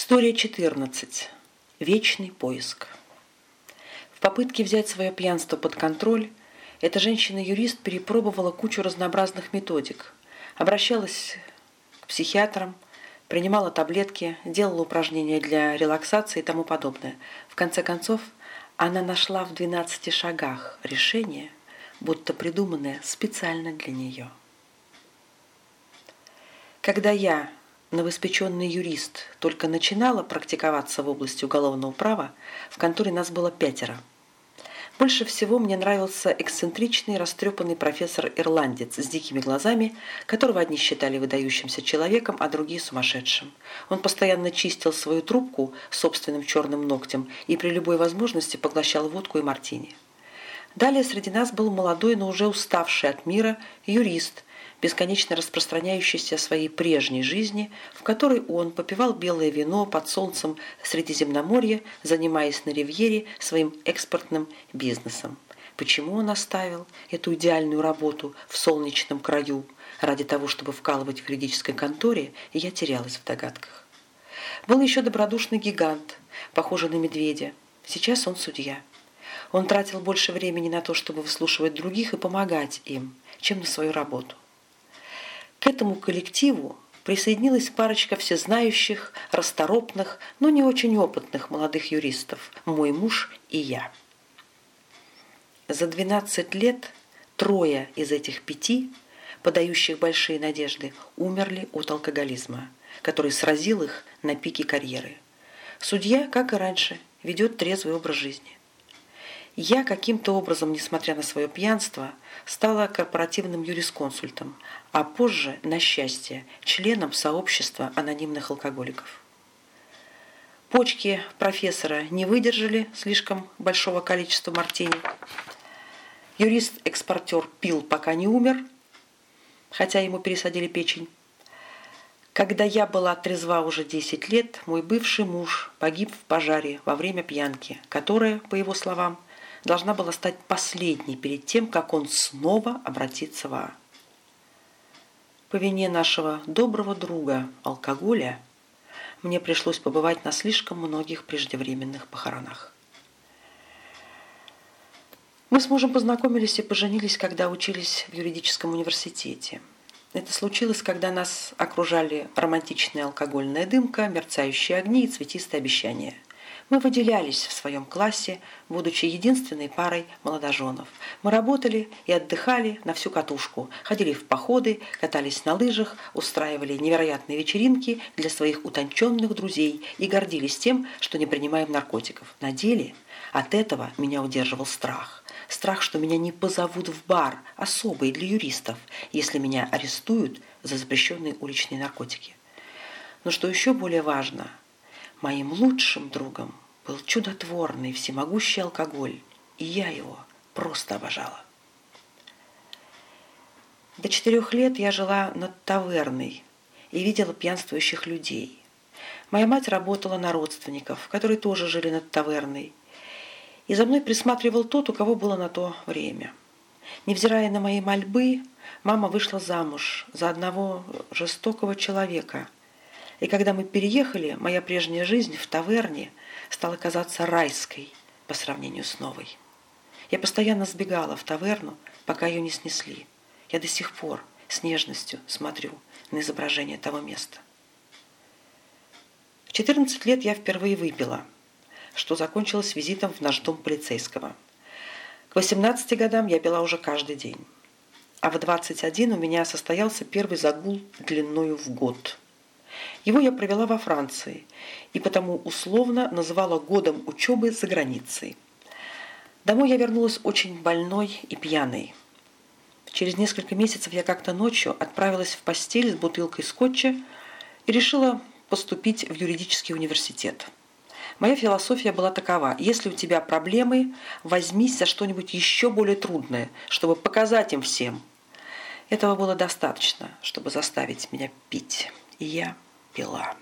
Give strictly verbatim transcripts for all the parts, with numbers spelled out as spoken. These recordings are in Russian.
История четырнадцать. Вечный поиск. В попытке взять свое пьянство под контроль, эта женщина-юрист перепробовала кучу разнообразных методик, обращалась к психиатрам, принимала таблетки, делала упражнения для релаксации и тому подобное. В конце концов, она нашла в двенадцати шагах решение, будто придуманное специально для нее. Когда я, новоиспеченный юрист, только начинала практиковаться в области уголовного права, в конторе нас было пятеро. Больше всего мне нравился эксцентричный, растрепанный профессор-ирландец с дикими глазами, которого одни считали выдающимся человеком, а другие – сумасшедшим. Он постоянно чистил свою трубку собственным черным ногтем и при любой возможности поглощал водку и мартини. Далее среди нас был молодой, но уже уставший от мира юрист, бесконечно распространяющийся о своей прежней жизни, в которой он попивал белое вино под солнцем Средиземноморья, занимаясь на ривьере своим экспортным бизнесом. Почему он оставил эту идеальную работу в солнечном краю ради того, чтобы вкалывать в юридической конторе, и я терялась в догадках. Был еще добродушный гигант, похожий на медведя. Сейчас он судья. Он тратил больше времени на то, чтобы выслушивать других и помогать им, чем на свою работу. К этому коллективу присоединилась парочка всезнающих, расторопных, но не очень опытных молодых юристов, мой муж и я. За двенадцать лет трое из этих пяти, подающих большие надежды, умерли от алкоголизма, который сразил их на пике карьеры. Судья, как и раньше, ведет трезвый образ жизни. Я каким-то образом, несмотря на свое пьянство, стала корпоративным юрисконсультом, а позже, на счастье, членом сообщества анонимных алкоголиков. Почки профессора не выдержали слишком большого количества мартини. Юрист-экспортер пил, пока не умер, хотя ему пересадили печень. Когда я была трезва уже десять лет, мой бывший муж погиб в пожаре во время пьянки, которая, по его словам, должна была стать последней перед тем, как он снова обратится в ад. По вине нашего доброго друга алкоголя мне пришлось побывать на слишком многих преждевременных похоронах. Мы с мужем познакомились и поженились, когда учились в юридическом университете. Это случилось, когда нас окружали романтичная алкогольная дымка, мерцающие огни и цветистые обещания. Мы выделялись в своем классе, будучи единственной парой молодоженов. Мы работали и отдыхали на всю катушку, ходили в походы, катались на лыжах, устраивали невероятные вечеринки для своих утонченных друзей и гордились тем, что не принимаем наркотиков. На деле от этого меня удерживал страх. Страх, что меня не позовут в бар, особый для юристов, если меня арестуют за запрещенные уличные наркотики. Но что еще более важно, моим лучшим другом был чудотворный, всемогущий алкоголь, и я его просто обожала. До четырех лет я жила над таверной и видела пьянствующих людей. Моя мать работала на родственников, которые тоже жили над таверной, и за мной присматривал тот, у кого было на то время. Невзирая на мои мольбы, мама вышла замуж за одного жестокого человека. И когда мы переехали, моя прежняя жизнь в таверне стала казаться райской по сравнению с новой. Я постоянно сбегала в таверну, пока ее не снесли. Я до сих пор с нежностью смотрю на изображение того места. В четырнадцать лет я впервые выпила, что закончилось визитом в наш дом полицейского. К восемнадцати годам я пила уже каждый день. А в двадцать один у меня состоялся первый загул длиною в год. Его я провела во Франции и потому условно называла годом учебы за границей. Домой я вернулась очень больной и пьяной. Через несколько месяцев я как-то ночью отправилась в постель с бутылкой скотча и решила поступить в юридический университет. Моя философия была такова: если у тебя проблемы, возьмись за что-нибудь еще более трудное, чтобы показать им всем. Этого было достаточно, чтобы заставить меня пить. И я пила.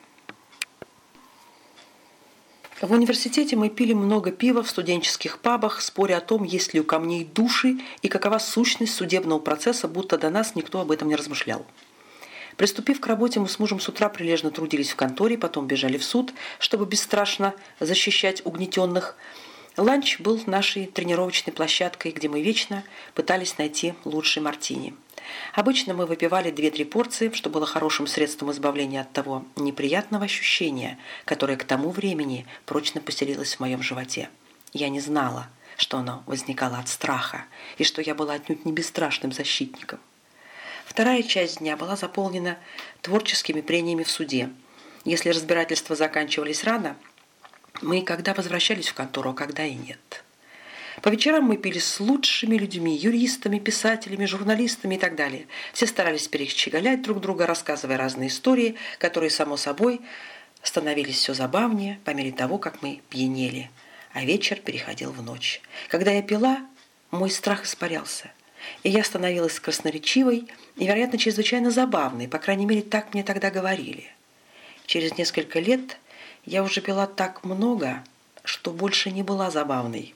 В университете мы пили много пива в студенческих пабах, споря о том, есть ли у камней души и какова сущность судебного процесса, будто до нас никто об этом не размышлял. Приступив к работе, мы с мужем с утра прилежно трудились в конторе, потом бежали в суд, чтобы бесстрашно защищать угнетенных. Ланч был нашей тренировочной площадкой, где мы вечно пытались найти лучший мартини. Обычно мы выпивали две-три порции, что было хорошим средством избавления от того неприятного ощущения, которое к тому времени прочно поселилось в моем животе. Я не знала, что оно возникало от страха, и что я была отнюдь не бесстрашным защитником. Вторая часть дня была заполнена творческими прениями в суде. Если разбирательства заканчивались рано, мы когда возвращались в контору, а когда и нет. По вечерам мы пили с лучшими людьми, юристами, писателями, журналистами и так далее. Все старались перещеголять друг друга, рассказывая разные истории, которые, само собой, становились все забавнее по мере того, как мы пьянели, а вечер переходил в ночь. Когда я пила, мой страх испарялся, и я становилась красноречивой и, вероятно, чрезвычайно забавной, по крайней мере, так мне тогда говорили. Через несколько лет я уже пила так много, что больше не была забавной.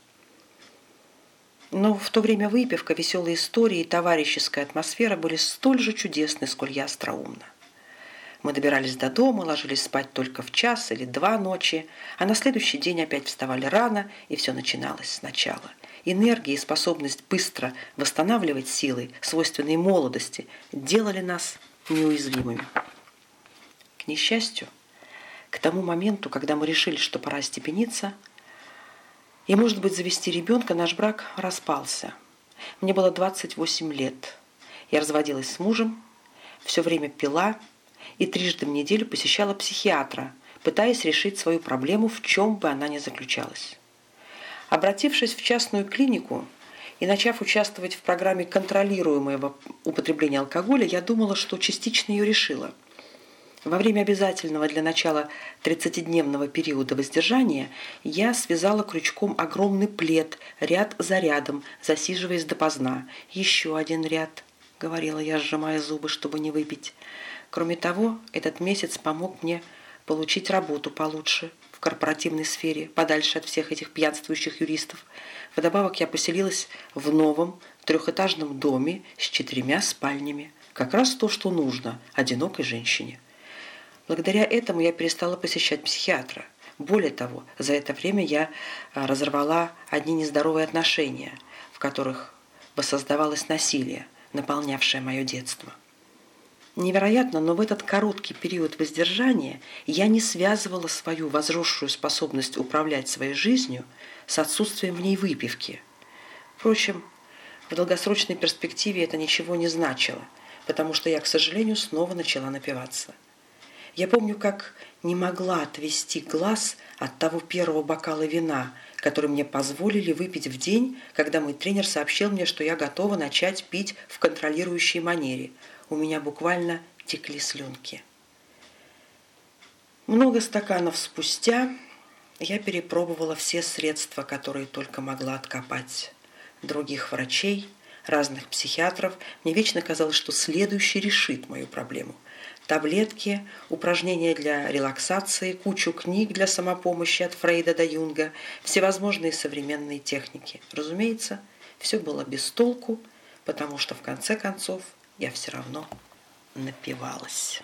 Но в то время выпивка, веселые истории и товарищеская атмосфера были столь же чудесны, сколь я остроумна. Мы добирались до дома, ложились спать только в час или два ночи, а на следующий день опять вставали рано, и все начиналось сначала. Энергия и способность быстро восстанавливать силы, свойственные молодости, делали нас неуязвимыми. К несчастью, к тому моменту, когда мы решили, что пора остепениться и, может быть, завести ребенка, наш брак распался. Мне было двадцать восемь лет. Я разводилась с мужем, все время пила и трижды в неделю посещала психиатра, пытаясь решить свою проблему, в чем бы она ни заключалась. Обратившись в частную клинику и начав участвовать в программе контролируемого употребления алкоголя, я думала, что частично ее решила. Во время обязательного для начала тридцатидневного периода воздержания я связала крючком огромный плед, ряд за рядом, засиживаясь допоздна. «Еще один ряд», — говорила я, сжимая зубы, чтобы не выпить. Кроме того, этот месяц помог мне получить работу получше в корпоративной сфере, подальше от всех этих пьянствующих юристов. Вдобавок я поселилась в новом трехэтажном доме с четырьмя спальнями. Как раз то, что нужно одинокой женщине. Благодаря этому я перестала посещать психиатра. Более того, за это время я разорвала одни нездоровые отношения, в которых воссоздавалось насилие, наполнявшее мое детство. Невероятно, но в этот короткий период воздержания я не связывала свою возросшую способность управлять своей жизнью с отсутствием в ней выпивки. Впрочем, в долгосрочной перспективе это ничего не значило, потому что я, к сожалению, снова начала напиваться. Я помню, как не могла отвести глаз от того первого бокала вина, который мне позволили выпить в день, когда мой тренер сообщил мне, что я готова начать пить в контролирующей манере. У меня буквально текли слюнки. Много стаканов спустя я перепробовала все средства, которые только могла откопать. Других врачей, разных психиатров. Мне вечно казалось, что следующий решит мою проблему. Таблетки, упражнения для релаксации, кучу книг для самопомощи от Фрейда до Юнга, всевозможные современные техники. Разумеется, все было без толку, потому что в конце концов я все равно напивалась.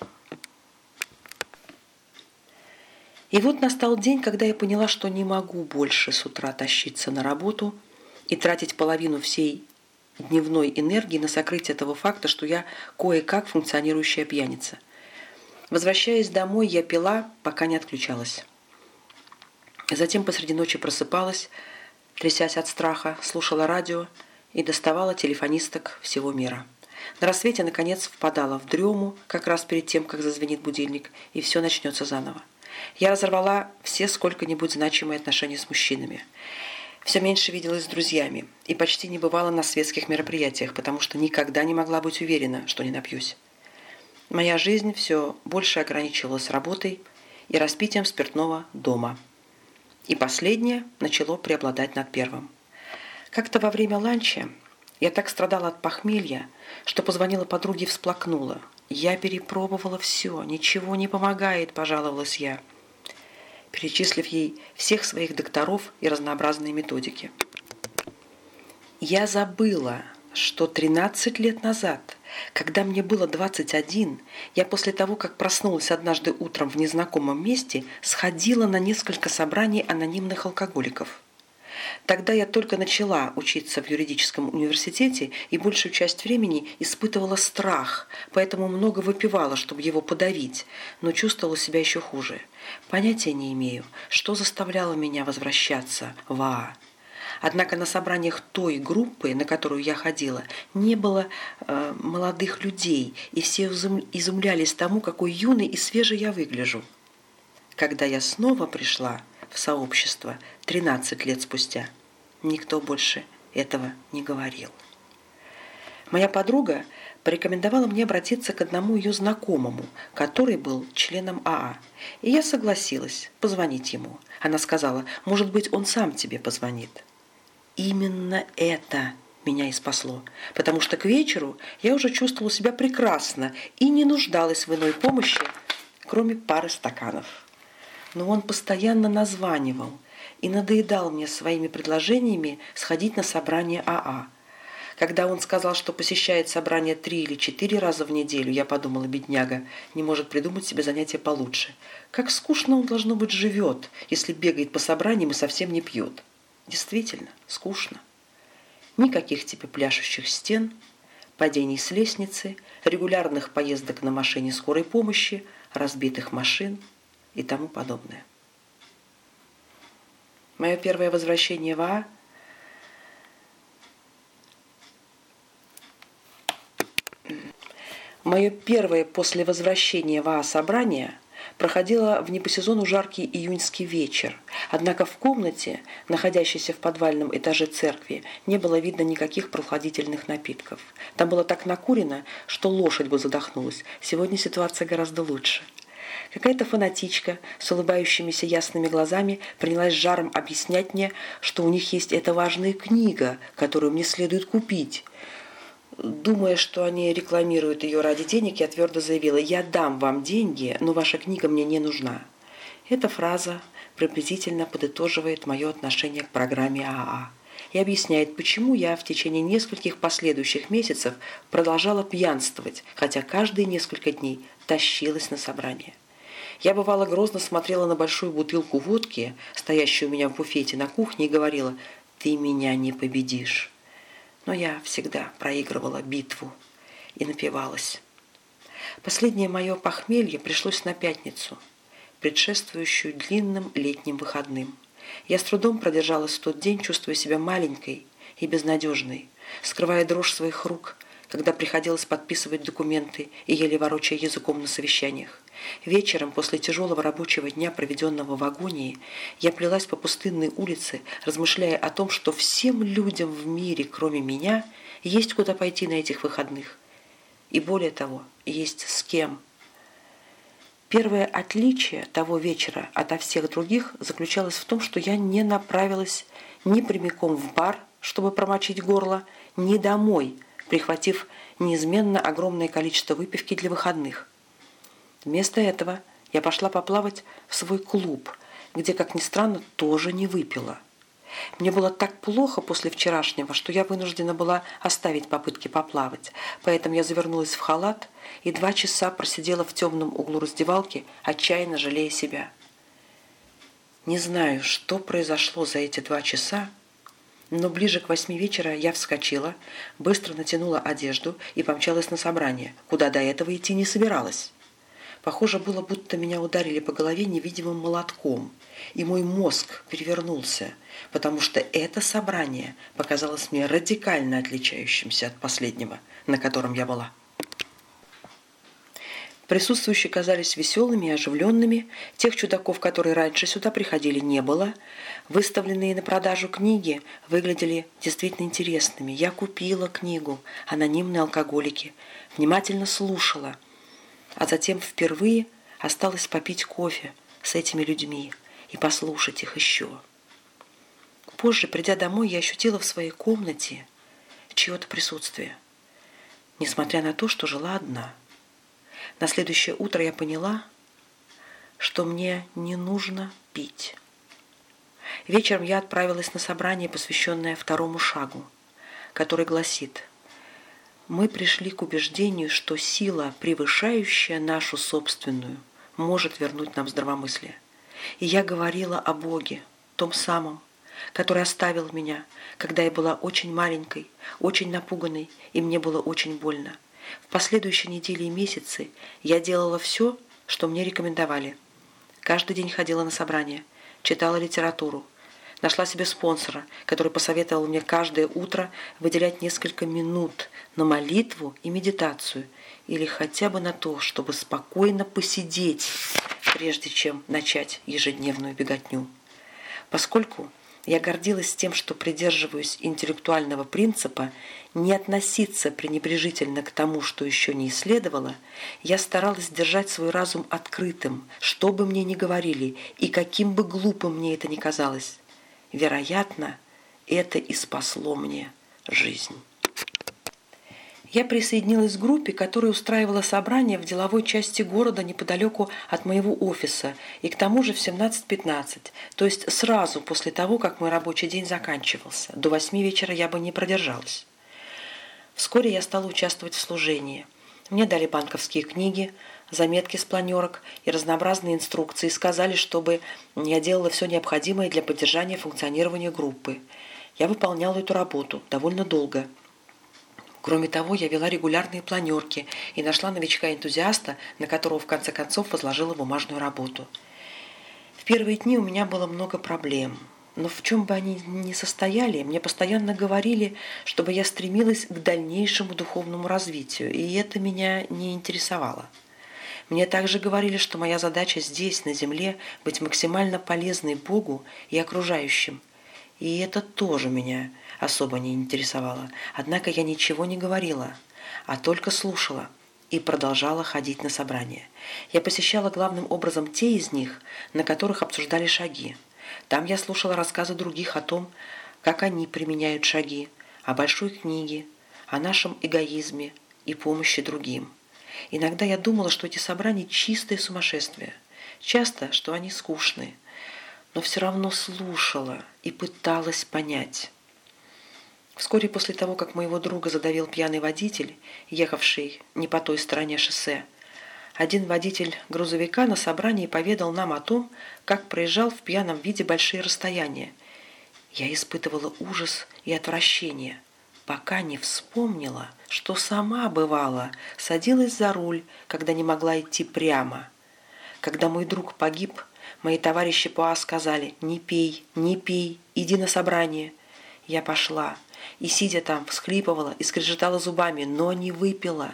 И вот настал день, когда я поняла, что не могу больше с утра тащиться на работу и тратить половину всей дневной энергии на сокрытие этого факта, что я кое-как функционирующая пьяница. Возвращаясь домой, я пила, пока не отключалась. Затем посреди ночи просыпалась, трясясь от страха, слушала радио и доставала телефонисток всего мира. На рассвете, наконец, впадала в дрему, как раз перед тем, как зазвенит будильник, и все начнется заново. Я разорвала все сколько-нибудь значимые отношения с мужчинами. Все меньше виделась с друзьями и почти не бывала на светских мероприятиях, потому что никогда не могла быть уверена, что не напьюсь. Моя жизнь все больше ограничивалась работой и распитием спиртного дома. И последнее начало преобладать над первым. Как-то во время ланча я так страдала от похмелья, что позвонила подруге и всплакнула. «Я перепробовала все, ничего не помогает», – пожаловалась я, перечислив ей всех своих докторов и разнообразные методики. Я забыла, что тринадцать лет назад Когда мне было двадцать один, я после того, как проснулась однажды утром в незнакомом месте, сходила на несколько собраний анонимных алкоголиков. Тогда я только начала учиться в юридическом университете и большую часть времени испытывала страх, поэтому много выпивала, чтобы его подавить, но чувствовала себя еще хуже. Понятия не имею, что заставляло меня возвращаться в АА. Однако на собраниях той группы, на которую я ходила, не было э, молодых людей, и все изумлялись тому, какой юный и свежий я выгляжу. Когда я снова пришла в сообщество тринадцать лет спустя, никто больше этого не говорил. Моя подруга порекомендовала мне обратиться к одному ее знакомому, который был членом АА. И я согласилась позвонить ему. Она сказала, может быть, он сам тебе позвонит. Именно это меня и спасло, потому что к вечеру я уже чувствовала себя прекрасно и не нуждалась в иной помощи, кроме пары стаканов. Но он постоянно названивал и надоедал мне своими предложениями сходить на собрание АА. Когда он сказал, что посещает собрание три или четыре раза в неделю, я подумала, бедняга, не может придумать себе занятие получше. Как скучно он, должно быть, живет, если бегает по собраниям и совсем не пьет. Действительно, скучно. Никаких тебе пляшущих стен, падений с лестницы, регулярных поездок на машине скорой помощи, разбитых машин и тому подобное. Мое первое возвращение в АА Мое первое после возвращения в АА собрание проходило в не по сезону жаркий июньский вечер, однако в комнате, находящейся в подвальном этаже церкви, не было видно никаких прохладительных напитков. Там было так накурено, что лошадь бы задохнулась. Сегодня ситуация гораздо лучше. Какая-то фанатичка с улыбающимися ясными глазами принялась жаром объяснять мне, что у них есть эта важная книга, которую мне следует купить. Думая, что они рекламируют ее ради денег, я твердо заявила, я дам вам деньги, но ваша книга мне не нужна. Эта фраза приблизительно подытоживает мое отношение к программе АА и объясняет, почему я в течение нескольких последующих месяцев продолжала пьянствовать, хотя каждые несколько дней тащилась на собрание. Я, бывало, грозно смотрела на большую бутылку водки, стоящую у меня в буфете на кухне, и говорила, «Ты меня не победишь». Но я всегда проигрывала битву и напивалась. Последнее мое похмелье пришлось на пятницу, предшествующую длинным летним выходным. Я с трудом продержалась в тот день, чувствуя себя маленькой и безнадежной, скрывая дрожь своих рук, когда приходилось подписывать документы и еле ворочая языком на совещаниях. Вечером, после тяжелого рабочего дня, проведенного в агонии, я плелась по пустынной улице, размышляя о том, что всем людям в мире, кроме меня, есть куда пойти на этих выходных. И более того, есть с кем. Первое отличие того вечера ото всех других заключалось в том, что я не направилась ни прямиком в бар, чтобы промочить горло, ни домой, прихватив неизменно огромное количество выпивки для выходных. Вместо этого я пошла поплавать в свой клуб, где, как ни странно, тоже не выпила. Мне было так плохо после вчерашнего, что я вынуждена была оставить попытки поплавать, поэтому я завернулась в халат и два часа просидела в темном углу раздевалки, отчаянно жалея себя. Не знаю, что произошло за эти два часа, но ближе к восьми вечера я вскочила, быстро натянула одежду и помчалась на собрание, куда до этого идти не собиралась. Похоже было, будто меня ударили по голове невидимым молотком, и мой мозг перевернулся, потому что это собрание показалось мне радикально отличающимся от последнего, на котором я была. Присутствующие казались веселыми и оживленными, тех чудаков, которые раньше сюда приходили, не было. Выставленные на продажу книги выглядели действительно интересными. Я купила книгу «Анонимные алкоголики», внимательно слушала, а затем впервые осталось попить кофе с этими людьми и послушать их еще. Позже, придя домой, я ощутила в своей комнате чье-то присутствие, несмотря на то, что жила одна. На следующее утро я поняла, что мне не нужно пить. Вечером я отправилась на собрание, посвященное второму шагу, который гласит: Мы пришли к убеждению, что сила, превышающая нашу собственную, может вернуть нам здравомыслие. И я говорила о Боге, том самом, который оставил меня, когда я была очень маленькой, очень напуганной, и мне было очень больно. В последующие недели и месяцы я делала все, что мне рекомендовали. Каждый день ходила на собрания, читала литературу, нашла себе спонсора, который посоветовал мне каждое утро выделять несколько минут на молитву и медитацию, или хотя бы на то, чтобы спокойно посидеть, прежде чем начать ежедневную беготню. Поскольку я гордилась тем, что придерживаюсь интеллектуального принципа не относиться пренебрежительно к тому, что еще не исследовала, я старалась держать свой разум открытым, что бы мне ни говорили и каким бы глупым мне это ни казалось. Вероятно, это и спасло мне жизнь. Я присоединилась к группе, которая устраивала собрания в деловой части города неподалеку от моего офиса, и к тому же в семнадцать пятнадцать, то есть сразу после того, как мой рабочий день заканчивался. До восьми вечера я бы не продержалась. Вскоре я стала участвовать в служении. Мне дали банковские книги, заметки с планерок и разнообразные инструкции, сказали, чтобы я делала все необходимое для поддержания функционирования группы. Я выполняла эту работу довольно долго. Кроме того, я вела регулярные планерки и нашла новичка-энтузиаста, на которого в конце концов возложила бумажную работу. В первые дни у меня было много проблем, но в чем бы они ни состояли, мне постоянно говорили, чтобы я стремилась к дальнейшему духовному развитию, и это меня не интересовало. Мне также говорили, что моя задача здесь, на земле, быть максимально полезной Богу и окружающим. И это тоже меня особо не интересовало. Однако я ничего не говорила, а только слушала и продолжала ходить на собрания. Я посещала главным образом те из них, на которых обсуждали шаги. Там я слушала рассказы других о том, как они применяют шаги, о большой книге, о нашем эгоизме и помощи другим. Иногда я думала, что эти собрания чистое сумасшествие, часто, что они скучные, но все равно слушала и пыталась понять. Вскоре после того, как моего друга задавил пьяный водитель, ехавший не по той стороне шоссе, один водитель грузовика на собрании поведал нам о том, как проезжал в пьяном виде большие расстояния. Я испытывала ужас и отвращение, пока не вспомнила, что сама, бывало, садилась за руль, когда не могла идти прямо. Когда мой друг погиб, мои товарищи по А сказали: «Не пей, не пей, иди на собрание». Я пошла и, сидя там, всхлипывала и скрежетала зубами, но не выпила.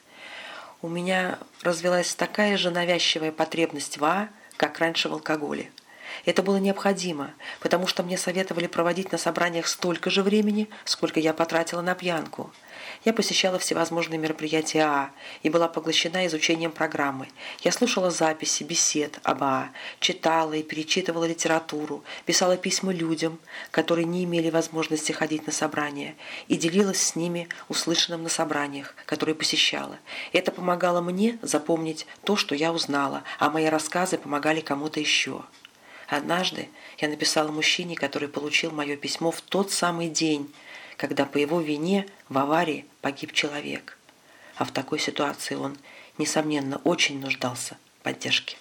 У меня развилась такая же навязчивая потребность в А, как раньше в алкоголе. Это было необходимо, потому что мне советовали проводить на собраниях столько же времени, сколько я потратила на пьянку. Я посещала всевозможные мероприятия АА и была поглощена изучением программы. Я слушала записи, бесед об АА, читала и перечитывала литературу, писала письма людям, которые не имели возможности ходить на собрания, и делилась с ними услышанным на собраниях, которые посещала. Это помогало мне запомнить то, что я узнала, а мои рассказы помогали кому-то еще. Однажды я написала мужчине, который получил мое письмо в тот самый день, когда по его вине в аварии погиб человек. А в такой ситуации он, несомненно, очень нуждался в поддержке.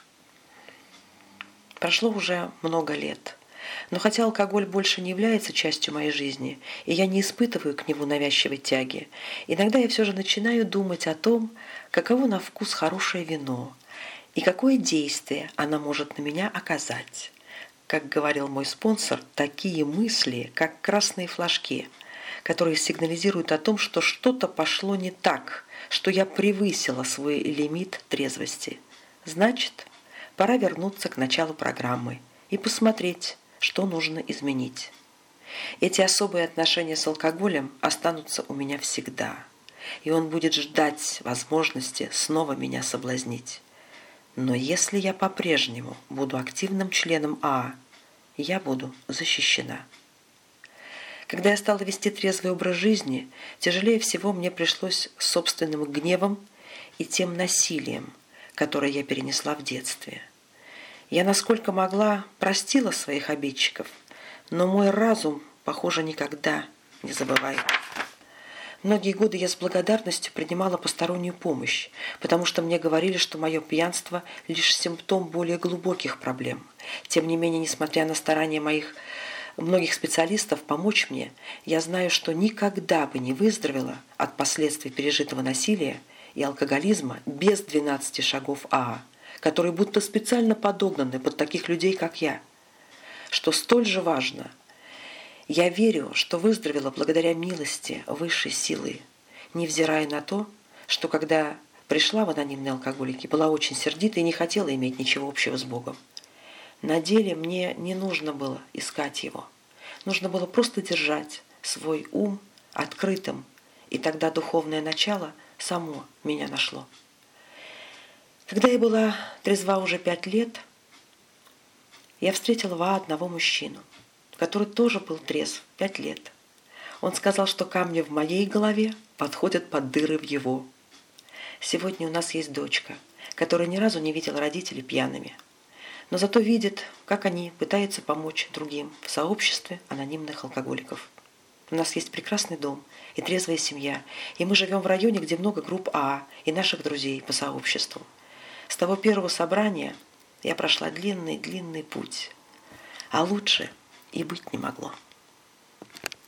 Прошло уже много лет. Но хотя алкоголь больше не является частью моей жизни, и я не испытываю к нему навязчивой тяги, иногда я все же начинаю думать о том, каково на вкус хорошее вино и какое действие оно может на меня оказать. Как говорил мой спонсор, такие мысли, как красные флажки, которые сигнализируют о том, что что-то пошло не так, что я превысила свой лимит трезвости. Значит, пора вернуться к началу программы и посмотреть, что нужно изменить. Эти особые отношения с алкоголем останутся у меня всегда, и он будет ждать возможности снова меня соблазнить. Но если я по-прежнему буду активным членом АА, я буду защищена. Когда я стала вести трезвый образ жизни, тяжелее всего мне пришлось с собственным гневом и тем насилием, которое я перенесла в детстве. Я, насколько могла, простила своих обидчиков, но мой разум, похоже, никогда не забывает. Многие годы я с благодарностью принимала постороннюю помощь, потому что мне говорили, что мое пьянство – лишь симптом более глубоких проблем. Тем не менее, несмотря на старания моих многих специалистов помочь мне, я знаю, что никогда бы не выздоровела от последствий пережитого насилия и алкоголизма без двенадцати шагов АА, которые будто специально подогнаны под таких людей, как я. Что столь же важно – я верю, что выздоровела благодаря милости высшей силы, невзирая на то, что когда пришла в анонимные алкоголики, была очень сердита и не хотела иметь ничего общего с Богом. На деле мне не нужно было искать Его. Нужно было просто держать свой ум открытым, и тогда духовное начало само меня нашло. Когда я была трезва уже пять лет, я встретила в АА одного мужчину, который тоже был трезв пять лет. Он сказал, что камни в моей голове подходят под дыры в его. Сегодня у нас есть дочка, которая ни разу не видела родителей пьяными, но зато видит, как они пытаются помочь другим в сообществе анонимных алкоголиков. У нас есть прекрасный дом и трезвая семья, и мы живем в районе, где много групп АА и наших друзей по сообществу. С того первого собрания я прошла длинный-длинный путь, а лучше и быть не могло.